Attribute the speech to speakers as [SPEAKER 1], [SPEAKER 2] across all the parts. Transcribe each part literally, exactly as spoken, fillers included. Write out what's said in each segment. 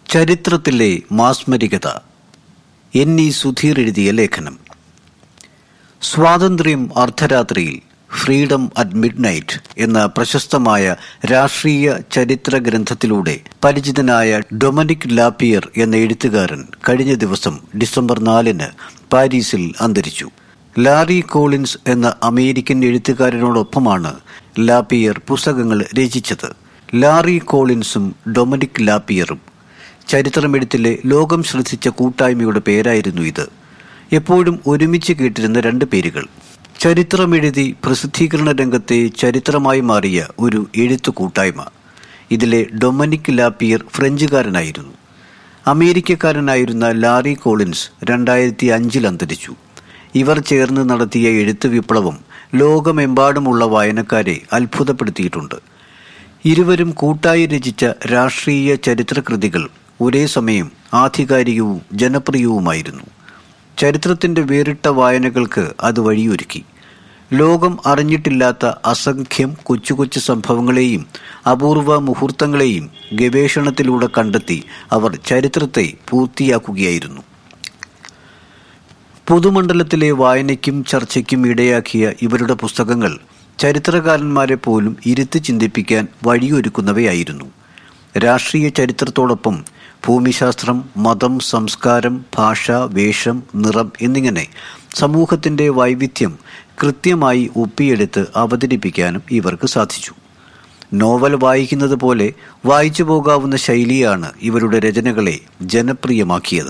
[SPEAKER 1] ചരിത്രത്തിലെ മാസ്മരികത. N E Sudheer എഴുതിയ ലേഖനം. സ്വാതന്ത്ര്യം അർദ്ധരാത്രിയിൽ, ഫ്രീഡം അറ്റ് മിഡ് നൈറ്റ് എന്ന പ്രശസ്തമായ രാഷ്ട്രീയ ചരിത്ര ഗ്രന്ഥത്തിലൂടെ പരിചിതനായ ഡൊമിനിക് ലാപ്പിയർ എന്ന എഴുത്തുകാരൻ കഴിഞ്ഞ ദിവസം ഡിസംബർ നാലിന് പാരീസിൽ അന്തരിച്ചു. ലാറി കോളിൻസ് എന്ന അമേരിക്കൻ എഴുത്തുകാരനോടൊപ്പമാണ് ലാപ്പിയർ പുസ്തകങ്ങൾ രചിച്ചത്. ലാറി കോളിൻസും ഡൊമിനിക് ലാപ്പിയറും ചരിത്രമെഴുത്തിലെ ലോകം ശ്രദ്ധിച്ച കൂട്ടായ്മയുടെ പേരായിരുന്നു ഇത്. എപ്പോഴും ഒരുമിച്ച് കേട്ടിരുന്ന രണ്ട് പേരുകൾ. ചരിത്രമെഴുതി പ്രസിദ്ധീകരണ രംഗത്തെ ചരിത്രമായി മാറിയ ഒരു എഴുത്തു കൂട്ടായ്മ. ഇതിലെ ഡൊമിനിക് ലാപ്പിയർ ഫ്രഞ്ചുകാരനായിരുന്നു. അമേരിക്കക്കാരനായിരുന്ന ലാറി കോളിൻസ് രണ്ടായിരത്തി അഞ്ചിൽ അന്തരിച്ചു. ഇവർ ചേർന്ന് നടത്തിയ എഴുത്ത് വിപ്ലവം ലോകമെമ്പാടുമുള്ള വായനക്കാരെ അത്ഭുതപ്പെടുത്തിയിട്ടുണ്ട്. ഇരുവരും കൂട്ടായി രചിച്ച രാഷ്ട്രീയ ചരിത്രകൃതികൾ ഒരേ സമയം ആധികാരികവും ജനപ്രിയവുമായിരുന്നു. ചരിത്രത്തിന്റെ വേറിട്ട വായനകൾക്ക് അത് വഴിയൊരുക്കി. ലോകം അറിഞ്ഞിട്ടില്ലാത്ത അസംഖ്യം കൊച്ചു കൊച്ചു സംഭവങ്ങളെയും അപൂർവ മുഹൂർത്തങ്ങളെയും ഗവേഷണത്തിലൂടെ കണ്ടെത്തി അവർ ചരിത്രത്തെ പൂർത്തിയാക്കുകയായിരുന്നു. പൊതുമണ്ഡലത്തിലെ വായനയ്ക്കും ചർച്ചയ്ക്കും ഇടയാക്കിയ ഇവരുടെ പുസ്തകങ്ങൾ ചരിത്രകാരന്മാരെ പോലും ഇരുത്തി ചിന്തിപ്പിക്കാൻ വഴിയൊരുക്കുന്നവയായിരുന്നു. രാഷ്ട്രീയ ചരിത്രത്തോടൊപ്പം ഭൂമിശാസ്ത്രം, മതം, സംസ്കാരം, ഭാഷ, വേഷം, നിറം എന്നിങ്ങനെ സമൂഹത്തിന്റെ വൈവിധ്യം കൃത്യമായി ഒപ്പിയെടുത്ത് അവതരിപ്പിക്കാനും ഇവർക്ക് സാധിച്ചു. നോവൽ വായിക്കുന്നത് പോലെ വായിച്ചു പോകാവുന്ന ശൈലിയാണ് ഇവരുടെ രചനകളെ ജനപ്രിയമാക്കിയത്.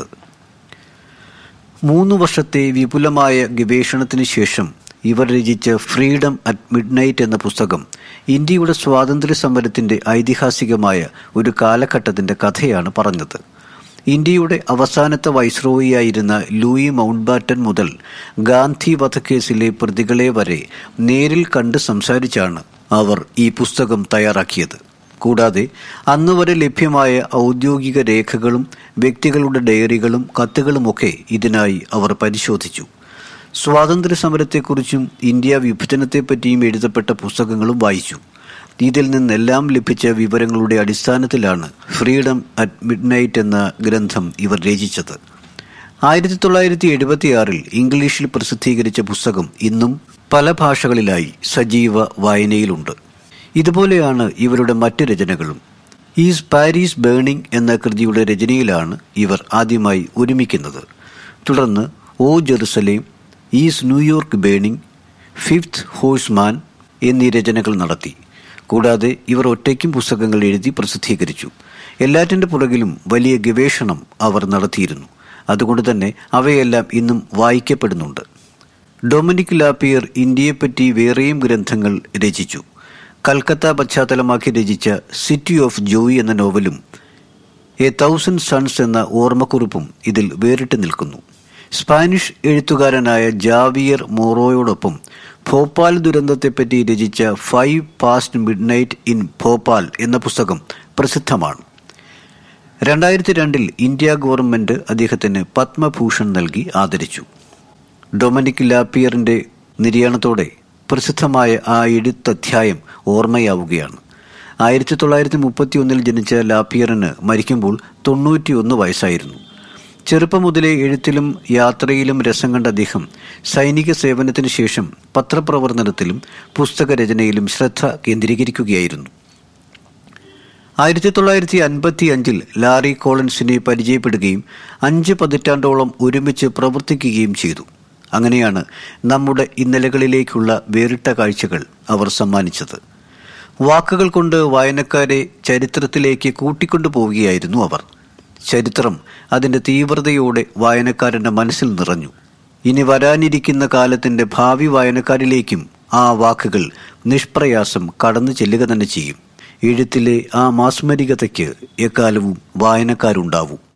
[SPEAKER 1] മൂന്നു വർഷത്തെ വിപുലമായ ഗവേഷണത്തിന് ശേഷം ഇവർ രചിച്ച ഫ്രീഡം അറ്റ് മിഡ് നൈറ്റ് എന്ന പുസ്തകം ഇന്ത്യയുടെ സ്വാതന്ത്ര്യ സമരത്തിന്റെ ഐതിഹാസികമായ ഒരു കാലഘട്ടത്തിന്റെ കഥയാണ് പറഞ്ഞത്. ഇന്ത്യയുടെ അവസാനത്തെ വൈസ്രോയിയായിരുന്ന ലൂയി മൗണ്ട്ബാറ്റൻ മുതൽ ഗാന്ധി വധക്കേസിലെ പ്രതികളെ വരെ നേരിൽ കണ്ട് സംസാരിച്ചാണ് അവർ ഈ പുസ്തകം തയ്യാറാക്കിയത്. കൂടാതെ അന്നുവരെ ലഭ്യമായ ഔദ്യോഗിക രേഖകളും വ്യക്തികളുടെ ഡയറികളും കത്തുകളുമൊക്കെ ഇതിനായി അവർ പരിശോധിച്ചു. സ്വാതന്ത്ര്യ സമരത്തെക്കുറിച്ചും ഇന്ത്യ വിഭജനത്തെപ്പറ്റിയും എഴുതപ്പെട്ട പുസ്തകങ്ങളും വായിച്ചു. ഇതിൽ നിന്നെല്ലാം ലഭിച്ച വിവരങ്ങളുടെ അടിസ്ഥാനത്തിലാണ് ഫ്രീഡം അറ്റ് മിഡ് നൈറ്റ് എന്ന ഗ്രന്ഥം ഇവർ രചിച്ചത്. ആയിരത്തി തൊള്ളായിരത്തി എഴുപത്തിയാറിൽ ഇംഗ്ലീഷിൽ പ്രസിദ്ധീകരിച്ച പുസ്തകം ഇന്നും പല ഭാഷകളിലായി സജീവ വായനയിലുണ്ട്. ഇതുപോലെയാണ് ഇവരുടെ മറ്റ് രചനകളും. ഈസ് പാരീസ് ബേണിംഗ് എന്ന കൃതിയുടെ രചനയിലാണ് ഇവർ ആദ്യമായി ഒരുമിക്കുന്നത്. തുടർന്ന് O Jerusalem, is New York burning, fifth horseman എന്നീ രചനകൾ നടത്തി. കൂടാതെ ഇവർ ഒറ്റയ്ക്കും പുസ്തകങ്ങൾ എഴുതി പ്രസിദ്ധീകരിച്ചു. എല്ലാറ്റിൻ്റെ പുറകിലും വലിയ ഗവേഷണം അവർ നടത്തിയിരുന്നു. അതുകൊണ്ട് തന്നെ അവയെല്ലാം ഇന്നും വായിക്കപ്പെടുന്നുണ്ട്. ഡൊമിനിക് ലാപ്പിയർ ഇന്ത്യയെപ്പറ്റി വേറെയും ഗ്രന്ഥങ്ങൾ രചിച്ചു. കൽക്കത്ത പശ്ചാത്തലമാക്കി രചിച്ച സിറ്റി ഓഫ് ജോയ് എന്ന നോവലും എ തൗസൻഡ് സൺസ് എന്ന ഓർമ്മക്കുറിപ്പും ഇതിൽ വേറിട്ട് നിൽക്കുന്നു. സ്പാനിഷ് എഴുത്തുകാരനായ ജാവിയർ മോറോയോടൊപ്പം ഭോപ്പാൽ ദുരന്തത്തെപ്പറ്റി രചിച്ച five past midnight in Bhopal എന്ന പുസ്തകം പ്രസിദ്ധമാണ്. രണ്ടായിരത്തി രണ്ടിൽ ഇന്ത്യ ഗവൺമെന്റ് അദ്ദേഹത്തിന് പത്മഭൂഷൺ നൽകി ആദരിച്ചു. ഡൊമിനിക് ലാപ്പിയറിന്റെ നിര്യാണത്തോടെ പ്രസിദ്ധമായ ആ എഴുത്തധ്യായം ഓർമ്മയാവുകയാണ്. ആയിരത്തി തൊള്ളായിരത്തി മുപ്പത്തി ഒന്നിൽ ജനിച്ച ലാപ്പിയറിന് മരിക്കുമ്പോൾ തൊണ്ണൂറ്റിയൊന്ന് വയസ്സായിരുന്നു. ചെറുപ്പം മുതലേ എഴുത്തിലും യാത്രയിലും രസം കണ്ട അദ്ദേഹം സൈനിക സേവനത്തിന് ശേഷം പത്രപ്രവർത്തനത്തിലും പുസ്തകരചനയിലും ശ്രദ്ധ കേന്ദ്രീകരിക്കുകയായിരുന്നു. ആയിരത്തി തൊള്ളായിരത്തി അൻപത്തി അഞ്ചിൽ ലാറി കോളിൻസിനെ പരിചയപ്പെടുകയും അഞ്ച് പതിറ്റാണ്ടോളം ഒരുമിച്ച് പ്രവർത്തിക്കുകയും ചെയ്തു. അങ്ങനെയാണ് നമ്മുടെ ഇന്നലകളിലേക്കുള്ള വേറിട്ട കാഴ്ചകൾ അവർ സമ്മാനിച്ചത്. വാക്കുകൾ കൊണ്ട് വായനക്കാരെ ചരിത്രത്തിലേക്ക് കൂട്ടിക്കൊണ്ടു പോവുകയായിരുന്നു അവർ. ചരിത്രം അതിന്റെ തീവ്രതയോടെ വായനക്കാരന്റെ മനസ്സിൽ നിറഞ്ഞു. ഇനി വരാനിരിക്കുന്ന കാലത്തിന്റെ ഭാവി വായനക്കാരിലേക്കും ആ വാക്കുകൾ നിഷ്പ്രയാസം കടന്നു ചെല്ലുക തന്നെ ചെയ്യും. എഴുത്തിലെ ആ മാസ്മരികതയ്ക്ക് എക്കാലവും വായനക്കാരുണ്ടാവും.